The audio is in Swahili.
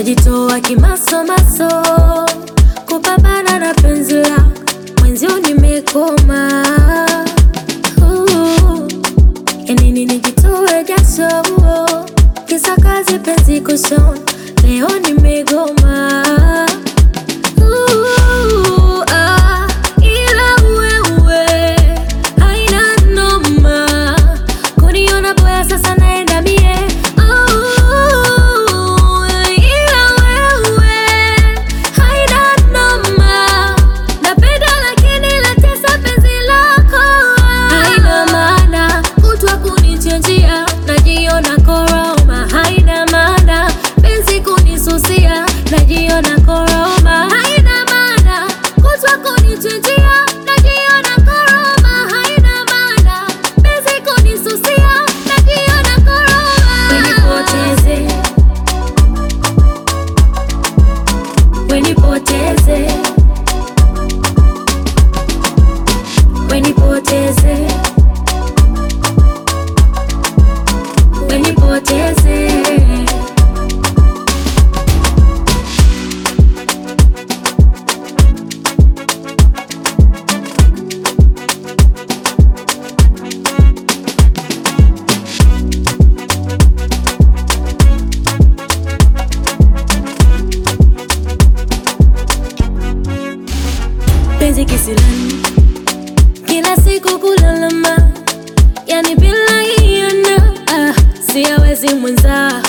najitoa kimasomaso kupambana na penzi lako, mwenzio nimekoma. Yanini nijitoe jasho, kisa kazi penzi kushona, leo nimegoma. Ila wewe haina noma, kuniona boya sasa naenda mie. Ila wewe haina noma, napenda lakini latesa penzi lako. Haina maana kutwa kunichenjia, najiona koroma. Haina maana penzi kunisusia, najiona koroma. Haina maana kutwa kunichenjia, najiona koroma. Haina maana penzi kunisusia, najiona koroma. Wenipoteze, wenipoteze, wenipoteze, wenipoteze. Penzi kisilani, kila siku kulalama, yani bila hiana, siyawezi mwenza.